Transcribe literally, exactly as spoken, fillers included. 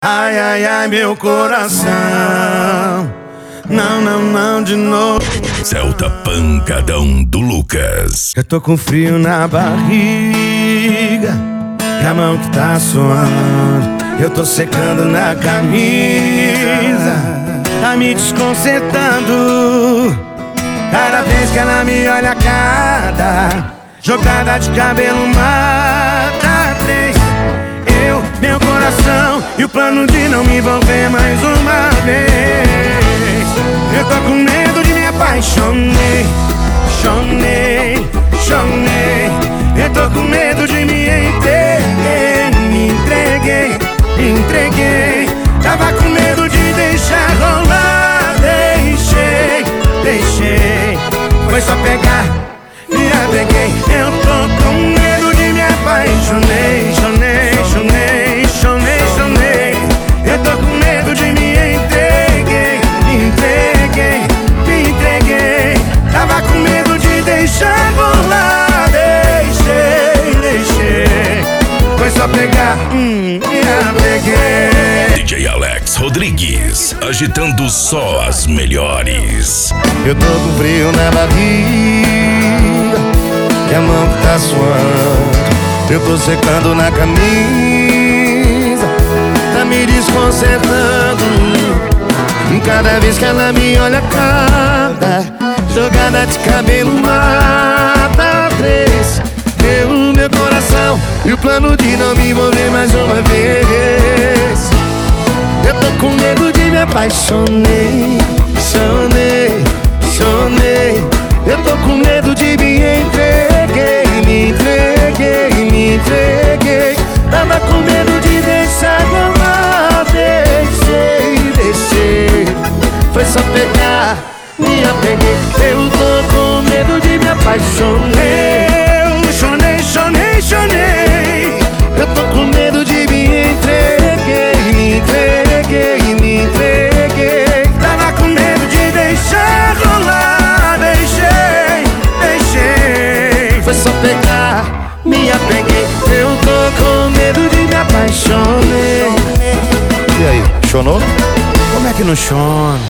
Ai, ai, ai, meu coração. Não, não, não, de novo. Celta Pancadão do Lucas. Eu tô com frio na barriga e a mão que tá suando. Eu tô secando na camisa, tá me desconcertando. Cada vez que ela me olha, cada jogada de cabelo mata três. Eu, meu coração e o plano de não me envolver mais uma vez. Eu tô com medo de me apaixonei, chonei, chonei. Eu tô com medo de me entreguei, me entreguei, me entreguei. Tava com medo de deixar rolar, deixei, deixei. Foi só pegar, me apeguei. Eu tô com medo de me apaixonei, chonei, chonei, chonei, chonei. Eu tô com medo de me entreguei, me entreguei, me entreguei. Tava com medo de deixar rolar, deixei, deixei. Foi só pegar, hum, me apeguei. D J Alex Rodrigues, agitando só as melhores. Eu tô com frio na barriga e a mão que tá suando. Eu tô secando na camisa, tá me desconcertando. Cada vez que ela me olha, cada jogada de cabelo mata três. Eu, meu coração e o plano de não me envolver mais uma vez. Eu tô com medo de me apaixonei, chonei, chonei. Eu tô com medo de me entreguei, me entreguei, me entreguei. Tava com medo de deixar rolar, deixei, deixei. Foi só pegar, me apeguei. Eu tô com medo de me apaixonei. Eu chonei, chonei, chonei. Eu tô com medo de me entreguei, me entreguei, me entreguei. Tava com medo de deixar rolar, deixei, deixei. Foi só pegar, me apeguei. Eu tô com medo de me apaixonei. E aí, chonou? Como é que não chona?